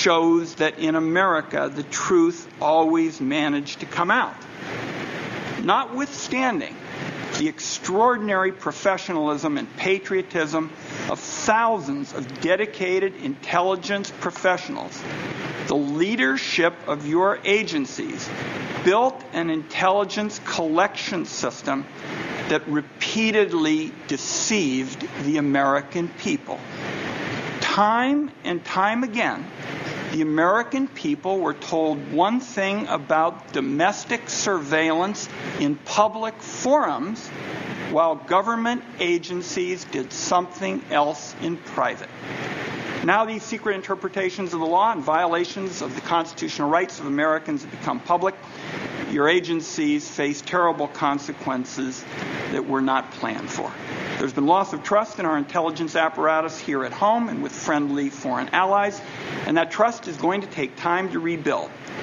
shows that in America the truth always managed to come out. Notwithstanding the extraordinary professionalism and patriotism of thousands of dedicated intelligence professionals, the leadership of your agencies built an intelligence collection system that repeatedly deceived the American people. Time and time again, the American people were told one thing about domestic surveillance in public forums, while government agencies did something else in private. Now these secret interpretations of the law and violations of the constitutional rights of Americans have become public. Your agencies face terrible consequences that were not planned for. There's been loss of trust in our intelligence apparatus here at home and with friendly foreign allies, and that trust is going to take time to rebuild.